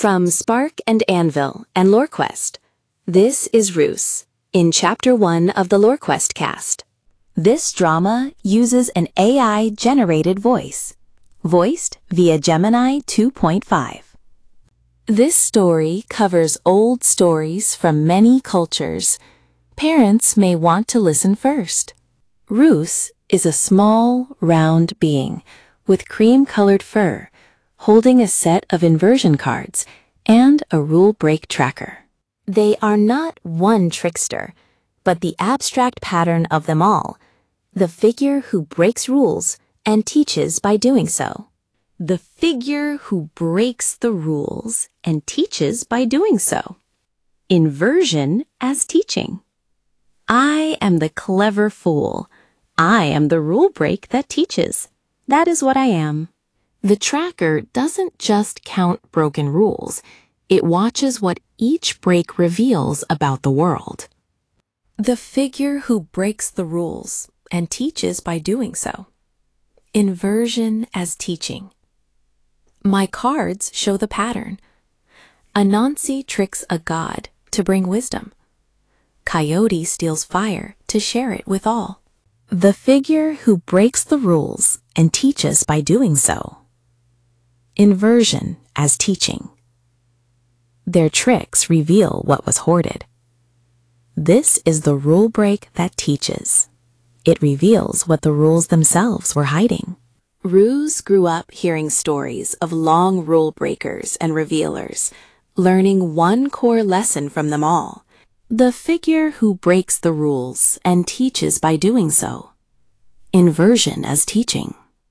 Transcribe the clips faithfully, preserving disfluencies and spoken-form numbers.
From Spark and Anvil and LoreQuest, this is Roos, in Chapter one of the LoreQuest cast. This drama uses an A I-generated voice, voiced via Gemini two point five. This story covers old stories from many cultures. Parents may want to listen first. Roos is a small, round being with cream-colored fur, holding a set of inversion cards and a rule break tracker. They are not one trickster, but the abstract pattern of them all, the figure who breaks rules and teaches by doing so. The figure who breaks the rules and teaches by doing so. Inversion as teaching. I am the clever fool. I am the rule break that teaches. That is what I am. The tracker doesn't just count broken rules. It watches what each break reveals about the world. The figure who breaks the rules and teaches by doing so. Inversion as teaching. My cards show the pattern. Anansi tricks a god to bring wisdom. Coyote steals fire to share it with all. The figure who breaks the rules and teaches by doing so. Inversion as teaching. Their tricks reveal what was hoarded. This is the rule break that teaches. It reveals what the rules themselves were hiding. Roos grew up hearing stories of long rule breakers and revealers, learning one core lesson from them all. The figure who breaks the rules and teaches by doing so. Inversion as teaching.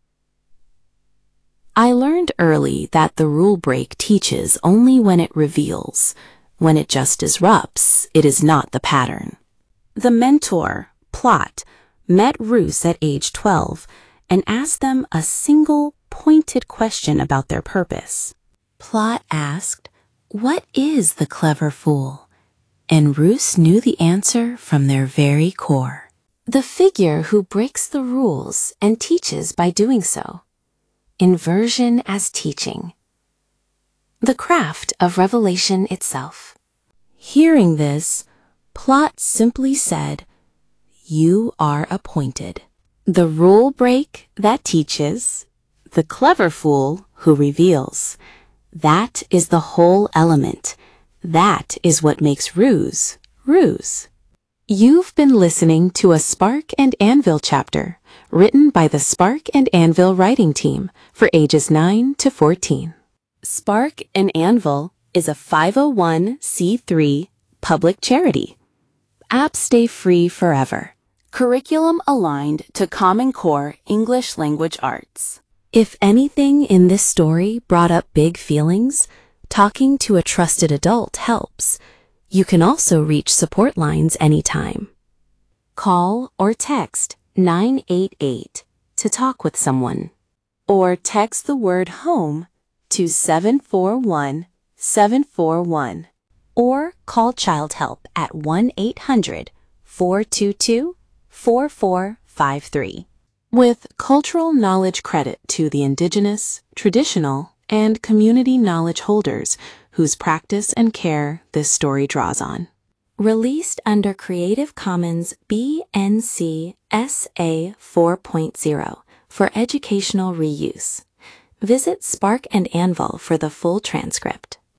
I learned early that the rule break teaches only when it reveals. When it just disrupts, it is not the pattern. The mentor, Plot, met Roos at age twelve and asked them a single, pointed question about their purpose. Plot asked, "What is the clever fool?" And Roos knew the answer from their very core. The figure who breaks the rules and teaches by doing so. Inversion as teaching. The craft of revelation itself. Hearing this, Plot simply said, "You are appointed." The rule break that teaches, the clever fool who reveals. That is the whole element. That is what makes Roos, Roos. You've been listening to a Spark and Anvil chapter, written by the Spark and Anvil writing team for ages nine to fourteen. Spark and Anvil is a five oh one c three public charity. Apps stay free forever. Curriculum aligned to Common Core English Language Arts. If anything in this story brought up big feelings, talking to a trusted adult helps. You can also reach support lines anytime. Call or text nine eight eight to talk with someone. Or text the word HOME to seven four one seven four one. Or call Child Help at one eight hundred four two two four four five three. With cultural knowledge credit to the Indigenous, traditional, and community knowledge holders whose practice and care this story draws on. Released under Creative Commons B N C S A four point oh for educational reuse. Visit Spark and Anvil for the full transcript.